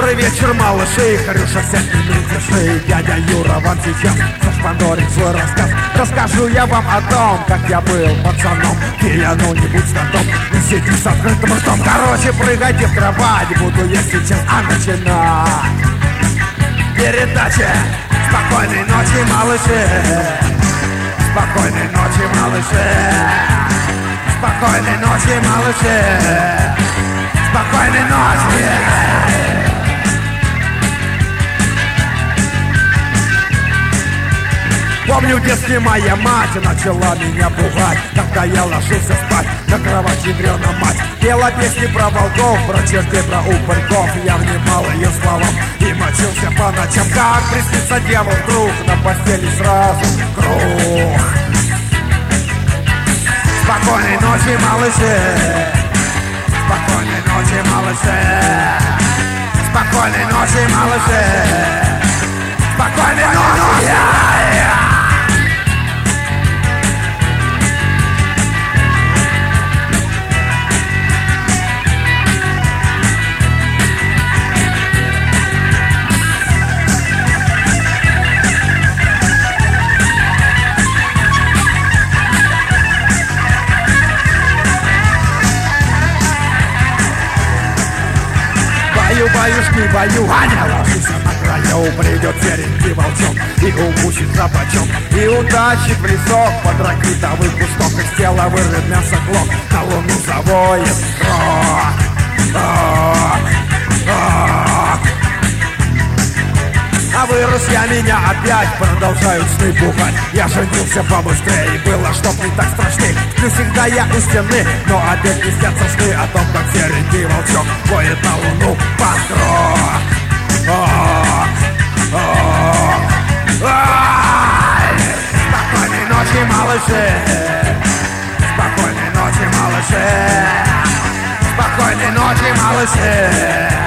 Добрый вечер, малыши, Харюша, сядь, не дыши. Дядя Юра вам сейчас зашпандорит свой рассказ. Расскажу я вам о том, как я был пацаном. Пьяну, не будь статом, не сиди с открытым ртом. Короче, прыгайте в кровать, буду я сейчас начинать передача. Спокойной ночи, малыши. Спокойной ночи, малыши. Спокойной ночи, малыши. Спокойной ночи. Помню, в детстве моя мать начала меня пугать, когда я ложился спать на кровать ядрёна мать. Пела песни про волков, про чертей, про упырьков. Я внимал ее словам и мочился по ночам. Как приснится дьявол вдруг, на постели сразу круг. Спокойной ночи, малыши. Спокойной ночи, малыши. Спокойной ночи, малыши. Спокойной ночи. Баюшки, баю, Аня, ложись на краю. Придет серенький волчок и укусит храпачок, и утащит в лесок под ракитовый кусток. Из тела вырвет мясо клок, на луну завоет рок, рок, рок. А вырос я, меня опять продолжают сны пугать. Я женился побыстрее, было чтоб не так страшней. Сплю всегда я у стены, но опять не снятся сны о том, как серенький волчок воет на луну под рок. Спокойной ночи, малыши. Спокойной ночи, малыши. Спокойной ночи, малыши.